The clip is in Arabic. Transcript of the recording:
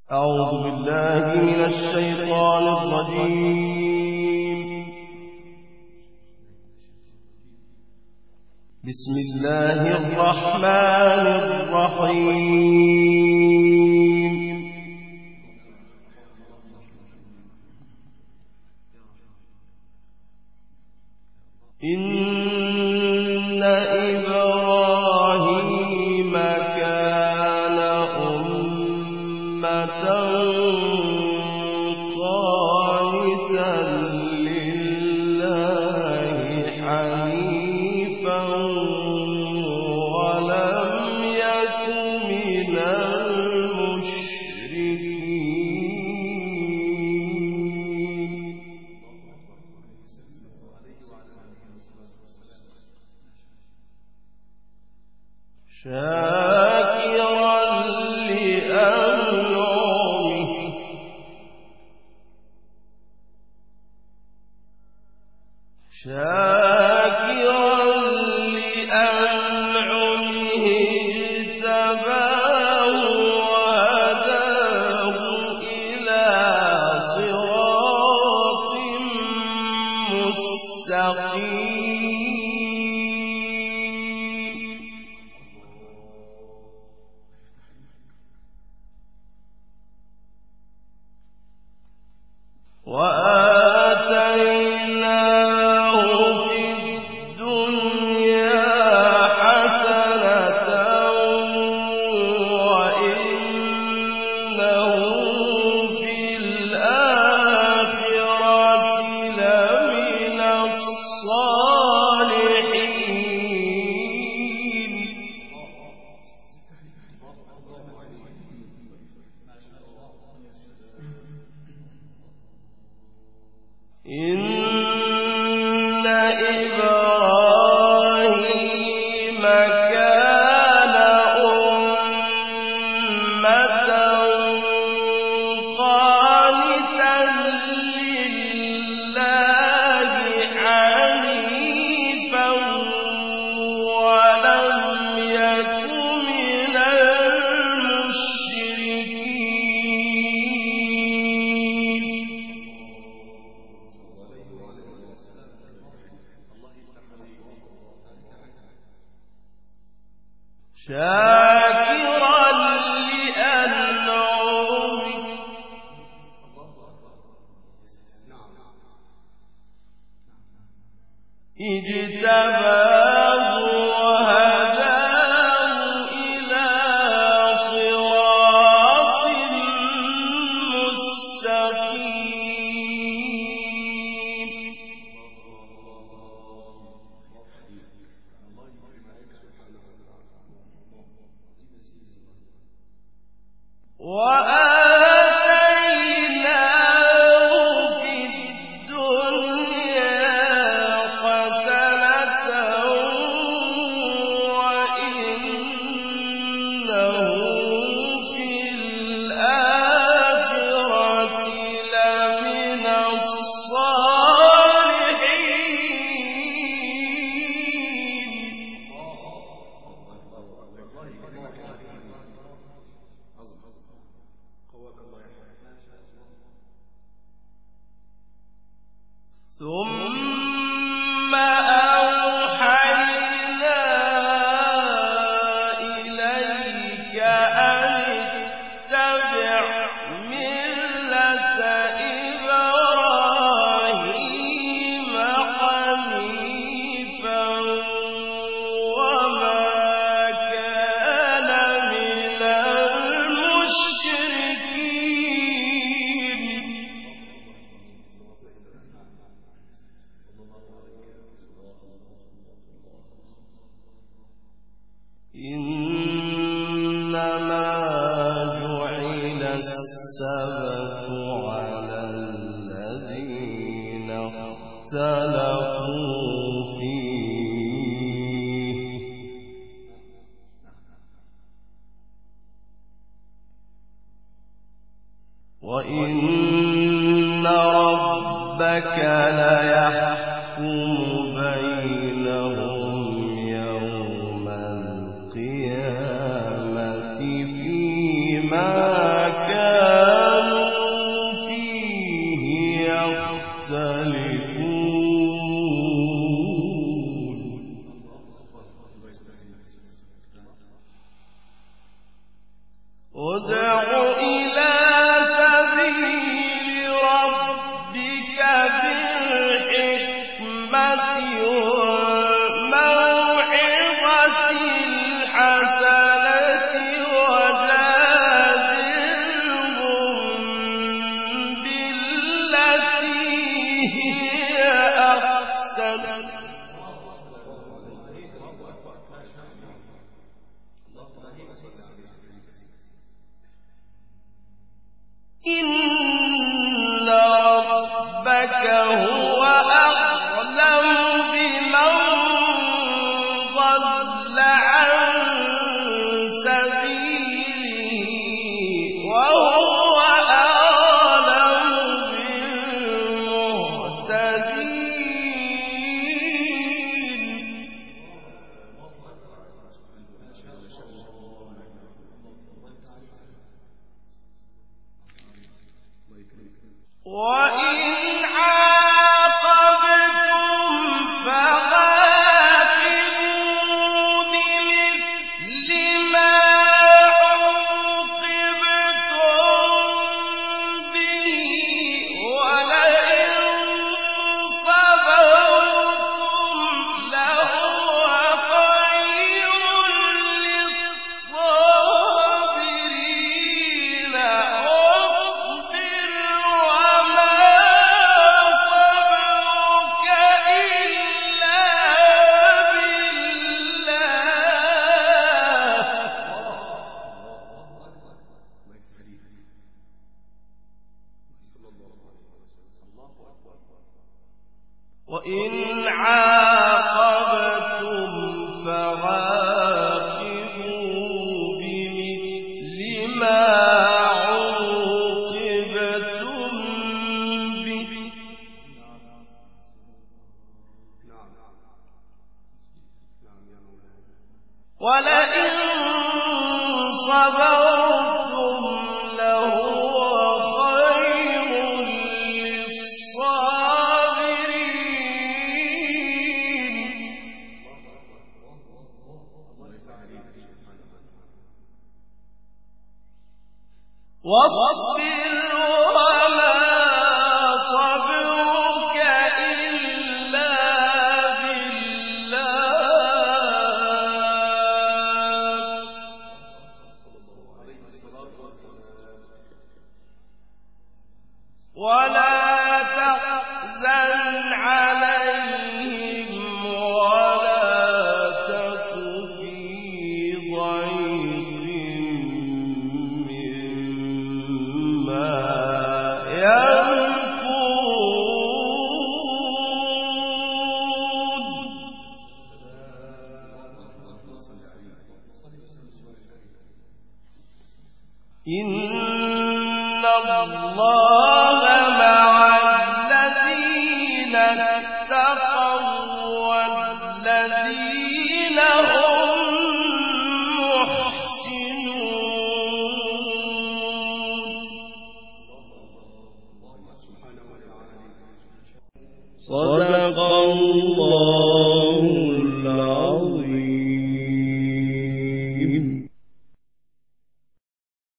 أعوذ بالله من الشيطان الرجيم. بسم الله الرحمن الرحيم. إن إبراهيم كان أمة قانتا لله حنيفا ولم يك من المشركين. شاكرا لأنعمه اجتباه وهداه إلى صراط مستقيم. وآتيناه في الدنيا حسنة وإنه في الآخرة لمن الصالحين. إن إبراهيم كان أمة قانتا لله حنيفا ولم يك من المشركين. شاكرا لأنعمه اجتباه وهداه إلى صراط مستقيم. وآتيناه في الدنيا حسنة وإنه في الآخرة لمن الصالحين. ثم أوحينا إليك أن اتبع ملة إبراهيم حنيفا وما كان من المشركين. إنما جعل السبت على الذين اختلفوا فيه وإن ربك ليحكم بينهم يوم القيامة فيما كانوا ادع إلى سبيل ربك بالحكمة والموعظة الحسنة وجادلهم بالتي هي أحسن إن ربك هو أعلم بمن ضل عن سبيله وهو أعلم بالمهتدين وإن عاقبتم فعاقبوا بمثل ما عوقبتم به ولئن صبرتم لهو خير للصابرين واصبر وما صبرك إلا بالله وإن عاقبتم فعاقبوا بمثل ما عوقبتم به ولئن صبرتم لهو خير للصابرين واصبر وما صبرك إلا بالله ولا تحزن عليهم ولا تك في ضيق مما يمكرون إن الله